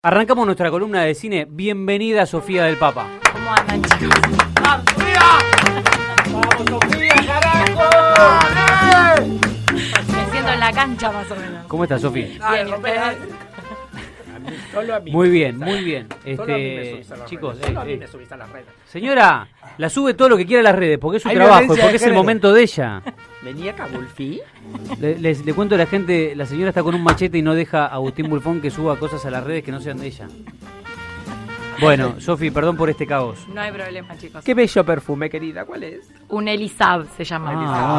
Arrancamos nuestra columna de cine. Bienvenida, Sofía del Papa. ¿Cómo andan, chicos? ¡Vamos, Sofía! ¡Vamos, Sofía, carajo! Me siento en la cancha, más o menos. ¿Cómo estás, Sofía? Bien, ¿y ustedes? Solo a mí. Muy bien, muy bien. Solo a mí me subís a las Chicos, redes. Solo a mí me subís a las redes. señora, la sube todo lo que quiera a las redes, porque es su Hay trabajo, violencia porque de es el género. momento de ella. ¿Venía Cabulfi? Le cuento a la gente, la señora está con un machete y no deja a Agustín Bulfón que suba cosas a las redes que no sean de ella. Bueno, Sofi, perdón por este caos. No hay problema, chicos. Qué bello perfume, querida. ¿Cuál es? Un Elisab se llama.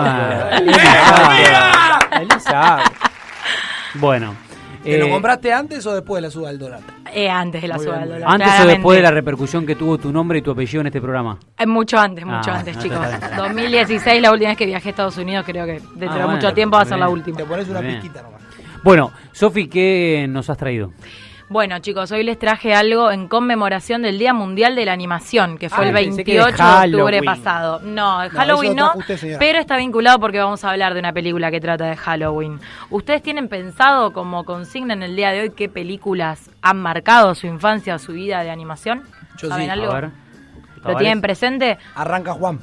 Elisa. Bueno. ¿Te lo compraste antes o después de la suba del dólar? Antes de la suba del dólar. ¿Antes o claramente. después de la repercusión que tuvo tu nombre y tu apellido en este programa? Mucho antes, Ah, chicos. está bien. 2016, la última vez que viajé a Estados Unidos, creo que dentro de bueno, mucho tiempo va a ser bien. la última. Te pones una Bien. pizquita nomás. Bueno, Sofi, ¿qué nos has traído? Bueno, chicos, hoy les traje algo en conmemoración del Día Mundial de la Animación, que fue el pensé que de 28 de octubre Halloween. pasado. No, eso Halloween lo no, trajo usted, señora. pero está vinculado porque vamos a hablar de una película que trata de Halloween. ¿Ustedes tienen pensado como consigna en el día de hoy qué películas han marcado su infancia o su vida de animación? Yo ¿Saben sí. algo? A ver. ¿Lo ¿Tavares? tienen presente? Arranca Juan.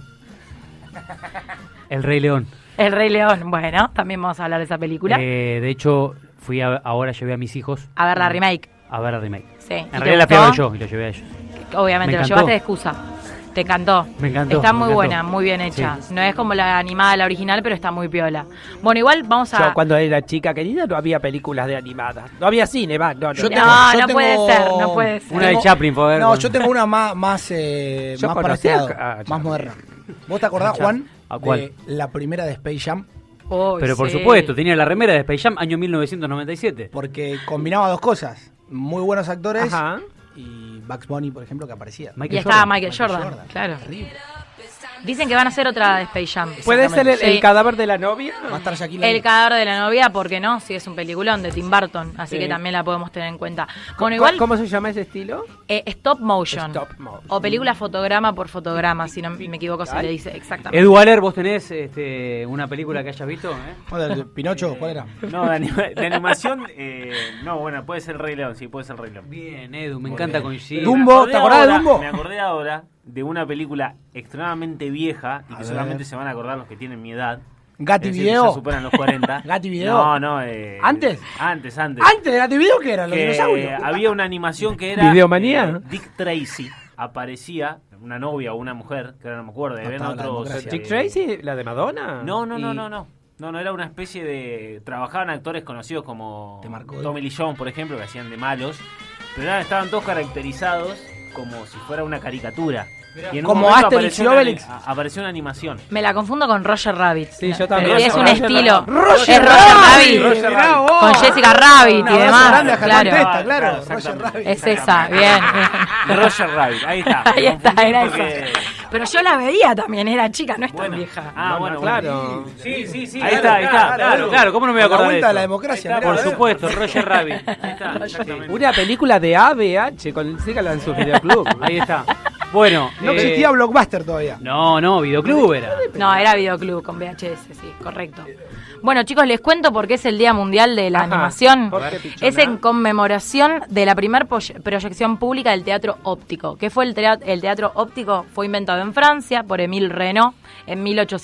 El Rey León. El Rey León. Bueno, también vamos a hablar de esa película. De hecho, ahora llevé a mis hijos A ver la remake. a ver el remake. Sí. ¿Y En te realidad la fui a ver gustó? yo y lo llevé a ellos. Obviamente, Me lo encantó. llevaste de excusa. Te encantó. Me encantó. Está me muy encantó. buena, muy bien hecha. Sí. No es como la animada, la original, pero está muy piola. Bueno, igual vamos a... Yo cuando era chica querida no había películas de animadas. No había cine, va. No, Yo No, tengo- no yo puede tengo- ser, no puede ser. Una de Chaplin, fue a ver. No, yo tengo una más Yo para conocía este lado, a más Chaplin. moderna. ¿Vos te acordás, Juan, ¿A cuál? de la primera de Space Jam? Oh, Pero por sí. supuesto, tenía la remera de Space Jam, año 1997. Porque combinaba dos cosas. Muy buenos actores Ajá. y Bugs Bunny, por ejemplo, que aparecía. Y Michael estaba Jordan. Michael Jordan, claro. Terrible. Dicen que van a hacer otra de Space Jam. ¿Puede ser el Sí. cadáver de la novia? Va a estar Shaquille El O'Neal. cadáver de la novia, ¿por qué no? Sí, es un peliculón de Tim Burton, así Sí. que también la podemos tener en cuenta. Bueno, igual, ¿Cómo se llama ese estilo? stop motion. Stop motion. O película fotograma por fotograma, si no me equivoco se le dice exactamente. Edu Aller, ¿vos tenés una película que hayas visto? ¿Cuál era? ¿Pinocho? ¿Cuál era? No, de animación, no, bueno, puede ser el Rey León, sí, puede ser el Rey León. Bien, Edu, me encanta coincidir. Dumbo, ¿te acordás de Dumbo? Me acordé ahora de una película extremadamente vieja y que A solamente ver. se van a acordar los que tienen mi edad. ¿Gatti Es decir, que Video? ya superan los 40. ¿Gatti Video? No, ¿Antes? Antes. ¿Antes de Gatti Video qué eran? ¿Los Que dinosaurios? había una animación que era... ¿Videomanía? Dick Tracy aparecía, una novia o una mujer, que ahora no me acuerdo, No ven estaba la otros... democracia. ¿Dick Tracy? ¿La de Madonna? No, Y- no, era una especie de... Trabajaban actores conocidos como Te marcó. Tommy Lee Jones, por ejemplo, que hacían de malos, pero estaban todos caracterizados como si fuera una caricatura. Y en un Como momento Asterix apareció y una Obelix. apareció una animación. Me la confundo con Roger Rabbit. Sí, yo también. Pero es un Roger estilo. Roger es Roger Rabbit. Rabbit. Roger Rabbit. Con Jessica Rabbit Un y abrazo demás. grande a Germán Claro. Testa, claro. Exactamente. Roger Rabbit. Es esa, bien. De Roger Rabbit, ahí está. Ahí está, Confundí era porque- eso. Pero yo la veía también, era chica, no es tan Bueno. vieja. Ah, No, bueno, no, bueno. claro. Sí. Ahí está, claro, ¿cómo no me voy a La acordar de vuelta de la eso? democracia. Ahí está, mirá, Por supuesto, Roger Rabbit. Ahí está, exactamente. Una película de ABH con sígala en su videoclub. Ahí está. Bueno, No existía Blockbuster todavía. No, Videoclub era. No, era videoclub con VHS, sí, correcto. Bueno, chicos, les cuento por qué es el Día Mundial de la Ajá. Animación. ¿Por qué, pichona? Es en conmemoración de la primer proyección pública del teatro óptico. ¿Qué fue el teatro óptico? Fue inventado en Francia por Émile Renaud. En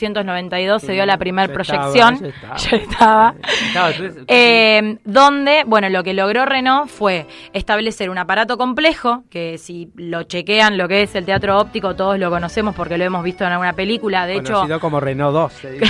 1892 se dio la primer Yo estaba, proyección. yo estaba. Yo estaba. Donde, bueno, lo que logró Renaud fue establecer un aparato complejo, que si lo chequean lo que es el teatro óptico, todos lo conocemos porque lo hemos visto en alguna película. De hecho, Conocido como Renault 2. Se dice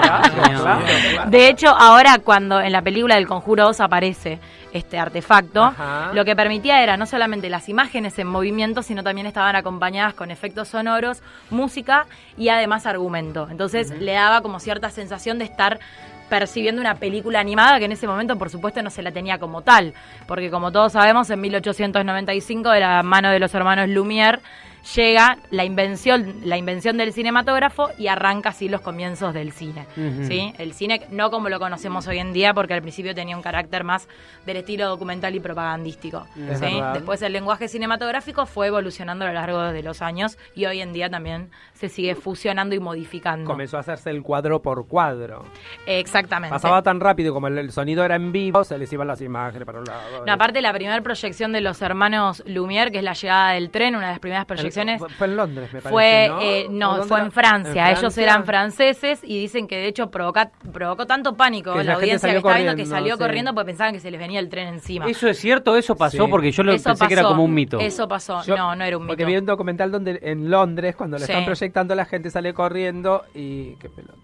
no. de hecho, ahora cuando en la película del Conjuro 2 aparece este artefacto, Ajá. lo que permitía era no solamente las imágenes en movimiento, sino también estaban acompañadas con efectos sonoros, música y además argumento. Entonces le daba como cierta sensación de estar percibiendo una película animada que en ese momento por supuesto no se la tenía como tal, porque como todos sabemos en 1895 de la mano de los hermanos Lumière llega la invención del cinematógrafo y arranca así los comienzos del cine. ¿Sí? El cine no como lo conocemos hoy en día, porque al principio tenía un carácter más del estilo documental y propagandístico. ¿Sí? Después el lenguaje cinematográfico fue evolucionando a lo largo de los años y hoy en día también se sigue fusionando y modificando. Comenzó a hacerse el cuadro por cuadro. Exactamente. Pasaba tan rápido como el sonido era en vivo, se les iban las imágenes para un lado. No, aparte la primera proyección de los hermanos Lumière, que es la llegada del tren, una de las primeras proyecciones. Fue en Londres, me parece. Fue en Francia. Ellos eran franceses y dicen que de hecho provocó tanto pánico en la audiencia que estaba viendo que salió corriendo porque pensaban que se les venía el tren encima. ¿Eso es cierto? ¿Eso pasó? Sí. Porque yo pensé que era como un mito. Eso pasó. No era un mito. Porque vi un documental donde en Londres, cuando lo están proyectando, la gente sale corriendo y... qué pelota.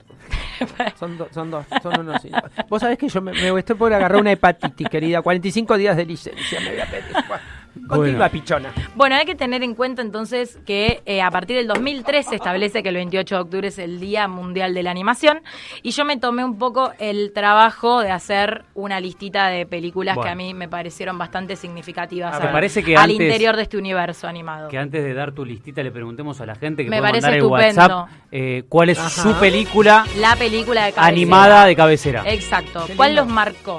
Son unos... Vos sabés que yo me estoy por agarrar una hepatitis, querida. 45 días de licencia me voy a pedir. Continúa, pichona. Bueno, hay que tener en cuenta entonces que a partir del 2003 se establece que el 28 de octubre es el Día Mundial de la Animación y yo me tomé un poco el trabajo de hacer una listita de películas que a mí me parecieron bastante significativas al interior de este universo animado. Que antes de dar tu listita le preguntemos a la gente que me puede parece mandar el WhatsApp cuál es su película, la película de cabecera. Animada de cabecera. Exacto. ¿Cuál los marcó?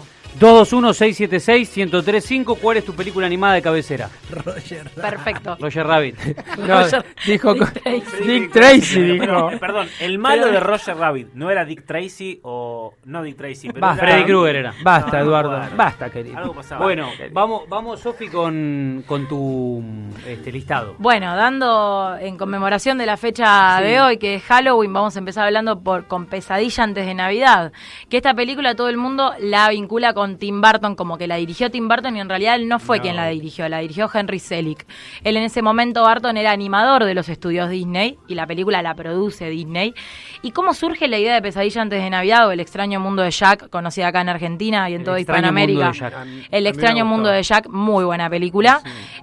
221-676-1035. ¿Cuál es tu película animada de cabecera? Perfecto. Roger Rabbit. No, dijo Dick Tracy. Dijo. Perdón, el malo de Roger Rabbit no era Dick Tracy o... No Dick Tracy, pero Basta, Freddy Krueger era. Basta, Eduardo. Basta, querido. Algo pasaba. Bueno, vamos Sofi, con tu listado. Bueno, dando en conmemoración de la fecha de hoy, que es Halloween, vamos a empezar hablando con Pesadilla antes de Navidad. Que esta película todo el mundo la vincula con Tim Burton, como que la dirigió Tim Burton y en realidad él no fue quien la dirigió Henry Selick. Él en ese momento, Burton, era animador de los estudios Disney y la película la produce Disney. ¿Y cómo surge la idea de Pesadilla antes de Navidad o El extraño mundo de Jack, conocida acá en Argentina y en toda Hispanoamérica? El extraño mundo de Jack, muy buena película.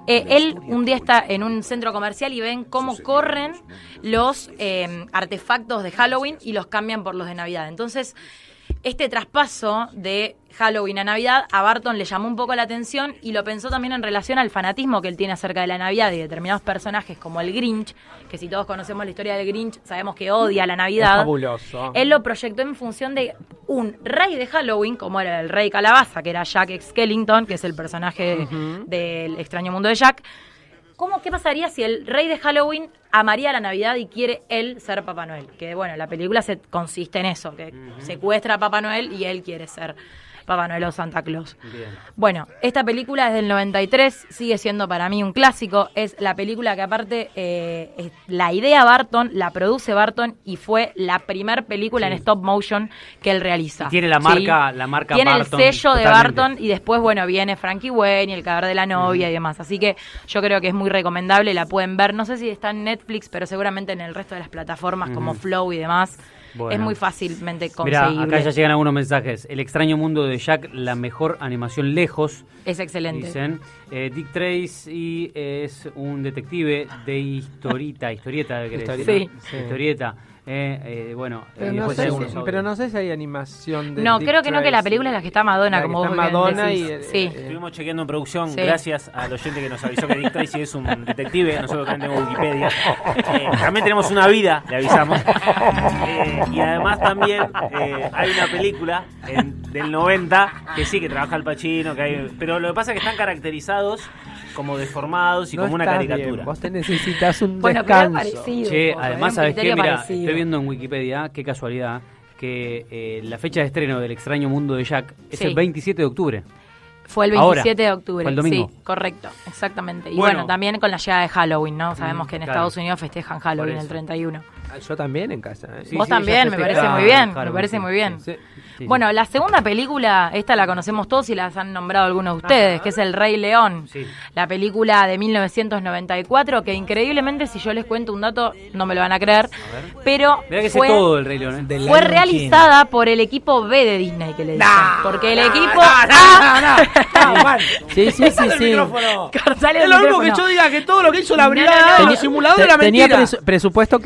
Él un día está en un centro comercial y ven cómo corren los artefactos de Halloween y los cambian por los de Navidad. Entonces, este traspaso de Halloween a Navidad a Burton le llamó un poco la atención y lo pensó también en relación al fanatismo que él tiene acerca de la Navidad y determinados personajes como el Grinch, que si todos conocemos la historia del Grinch sabemos que odia la Navidad. Es fabuloso. Él lo proyectó en función de un rey de Halloween, como era el rey Calabaza, que era Jack Skellington, que es el personaje del extraño mundo de Jack. ¿Qué pasaría si el rey de Halloween amaría la Navidad y quiere él ser Papá Noel? Que bueno, la película consiste en eso, que secuestra a Papá Noel y él quiere ser Papá Noel o Santa Claus. Bien. Bueno, esta película es del 93, sigue siendo para mí un clásico. Es la película que aparte la idea Burton, la produce Burton y fue la primer película en stop motion que él realiza. Y tiene la marca tiene Burton, el sello totalmente. de Burton y después, bueno, viene Frankie Wayne y El cadáver de la novia y demás. Así que yo creo que es muy recomendable, la pueden ver. No sé si está en Netflix, pero seguramente en el resto de las plataformas como Flow y demás. Bueno, es muy fácilmente conseguible. Mirá, acá ya llegan algunos mensajes. El extraño mundo de Jack, la mejor animación lejos. Es excelente. Dicen. Dick Tracy es un detective de historieta, ¿querés decir? Sí. Historieta. Bueno, pero no sé si hay animación de no, Dick creo que Tracy. no, que la película es la que está Madonna, como vos Madonna decís. y estuvimos chequeando en producción, gracias al oyente que nos avisó que Dick Tracy es un detective. Nosotros también tenemos Wikipedia. También tenemos una vida, le avisamos. Y además también hay una película del 90 que sí, que trabaja Al Pacino, pero lo que pasa es que están caracterizados como deformados y no como una caricatura. Bien. Vos te necesitas un bueno, descanso. Pero parecido, che, además, ¿sabés qué? Mira, parecido. estoy viendo en Wikipedia, qué casualidad, que la fecha de estreno del extraño mundo de Jack es el 27 de octubre. Fue el 27 de octubre. Fue el domingo. Sí, correcto, exactamente. Y bueno, también con la llegada de Halloween, ¿no? Sabemos que en Estados Unidos festejan Halloween el 31. Yo también en casa. Sí, vos también, me parece muy bien. Me parece muy bien. Sí. Bueno, la segunda película, esta la conocemos todos y las han nombrado algunos de ustedes, que es El Rey León. Sí. La película de 1994, que increíblemente, si yo les cuento un dato, no me lo van a creer. Pero mirá que sé todo del Rey León. Fue realizada por el equipo B de Disney, que le dicen. Porque el equipo Sí. Es lo mismo que yo diga que todo lo que hizo la brigada de los simuladores era tenía mentira. presupuesto clase B.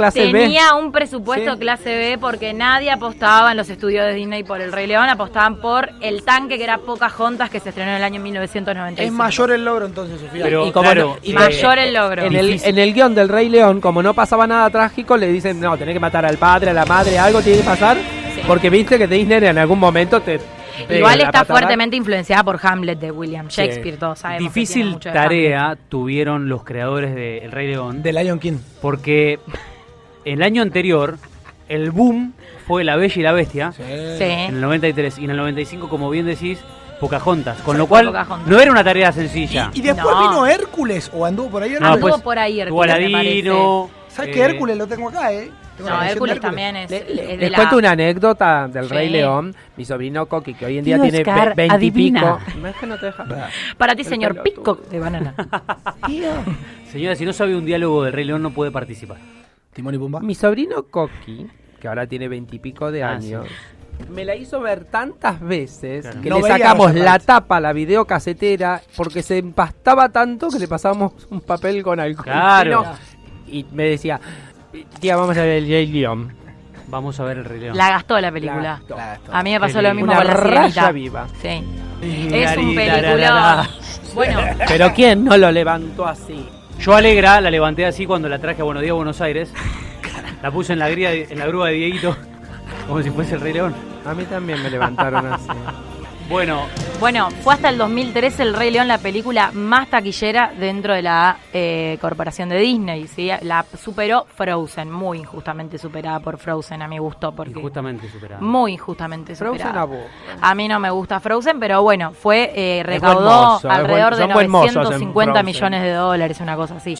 tenía un presupuesto clase B porque nadie apostaba en los estudios de Disney por El Rey León, apostaban por El Tanque, que era Pocahontas, que se estrenó en el año 1995. Es mayor el logro entonces, Sofía. Pero, Y como claro, no- y mayor el logro. En el guión del Rey León, como no pasaba nada trágico, le dicen, no, tenés que matar al padre, a la madre, algo tiene que pasar, Sí. porque viste que Disney en algún momento te pega Igual la está patada. fuertemente influenciada por Hamlet de William Shakespeare, todos sabemos. que tiene Difícil mucho de tarea tuvieron los creadores de El Rey León, De Lion King. porque el año anterior el boom fue La Bella y la Bestia, Hamlet. en Sí. el 93, y en el 95, como bien decís, Pocahontas, con Sí, lo cual Pocahontas. no era una tarea sencilla. Y después No. vino Hércules, o anduvo por ahí No, Hércules. Anduvo pues, por ahí tuvo Hércules, me Aladino. ¿Sabes qué Hércules lo tengo acá, Tengo la No, versión de Hércules también es, es de Les la... cuento una anécdota del Sí. Rey León. Mi sobrino Coqui, que hoy en día Tío tiene Oscar, 20 y adivina. pico. No es que no te deja. Para ti, El señor pelotudo. Pitcock de banana. Señora, si no sabe un diálogo del Rey León no puede participar. Timón y Pumba. Mi sobrino Coqui, que ahora tiene 20 y pico de Ah, años, me la hizo ver tantas veces Claro. que No le veía sacamos esa la parte. tapa a la videocasetera porque se empastaba tanto que le pasábamos un papel con alcohol. Claro. Y me decía, tía, vamos a ver el Rey León. Vamos a ver El Rey León. La gastó la película. La- A mí me pasó Qué lo lindo. mismo Una con La raya Sirenita. viva. Sí. Es un Lararara. peliculón. Bueno, Pero ¿quién no lo levantó así? Yo Alegra la levanté así cuando la traje a Buenos Días, Buenos Aires. La puse en la grúa de Dieguito, como si fuese El Rey León. A mí también me levantaron así. Bueno, fue hasta el 2013 El Rey León la película más taquillera dentro de la corporación de Disney. ¿Sí? La superó Frozen, muy injustamente superada por Frozen, a mi gusto. Porque injustamente superado. muy injustamente Frozen superada. a vos. A mí no me gusta Frozen, pero bueno, recaudó mozo, alrededor de son buen mozos en 950 Frozen. millones de dólares, una cosa así.